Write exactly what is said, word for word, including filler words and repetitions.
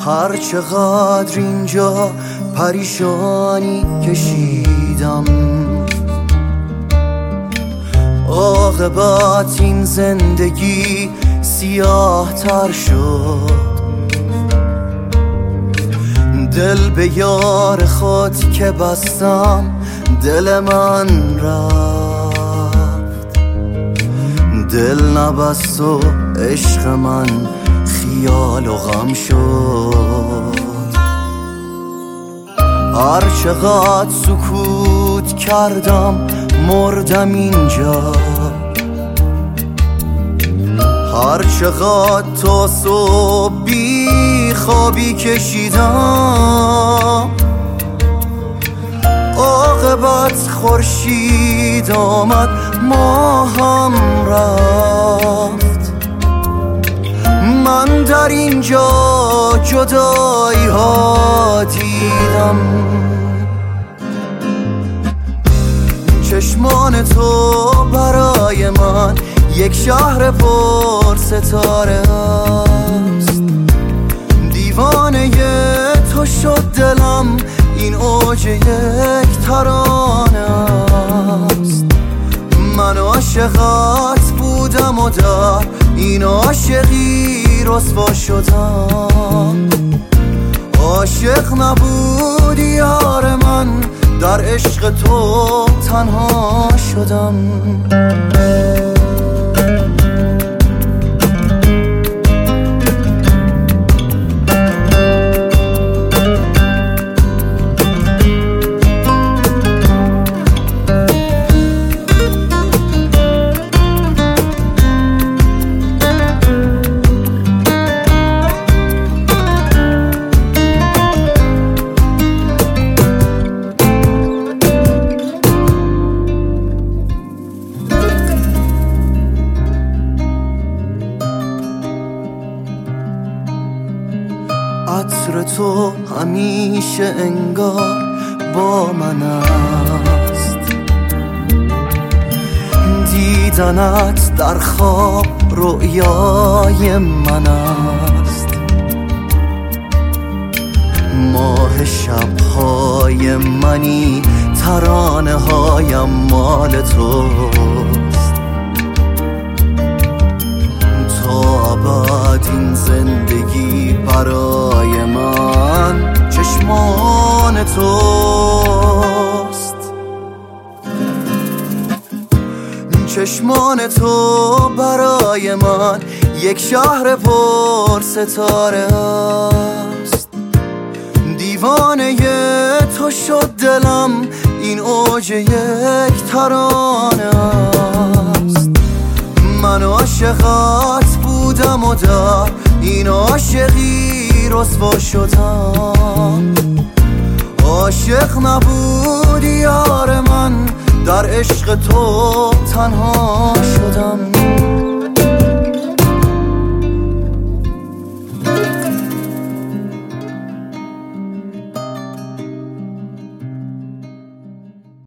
هر چقدر اینجا پریشانی کشیدم، عاقبت این زندگی سیاه تر شد. دل به یار خود که بستم دل من رفت، دل نبست و عشق من خیال و غم شد. هر چقدر سکوت کردم مردم اینجا، هر چقدر تا صبح بی خوابی کشیدم، عاقبت خورشید آمد ماهم رفت. من در اینجا جدایی ها دیدم، چشمان تو برای من یک شهر پر ستاره است. دیوانه تو شد دلم این اوج یک ترانه است. من عاشقت بودم و در این عاشقی رسوا شدم. عاشق نبودی یار من، در عشق تو تنها شدم. عطر تو همیشه انگار با من است، دیدنت در خواب رؤیای من است. ماه شبهای منی، ترانه هایم مال توست. تا ابد این زندگی برای من چشمان توست. چشمان تو برای من یک شهر پر ستاره است. دیوانه تو شد دلم این اوج یک ترانه است. من عاشقت بودم و در این عاشقی رسوا شدم. عاشق نبودی یار من، در عشق تو تنها شدم.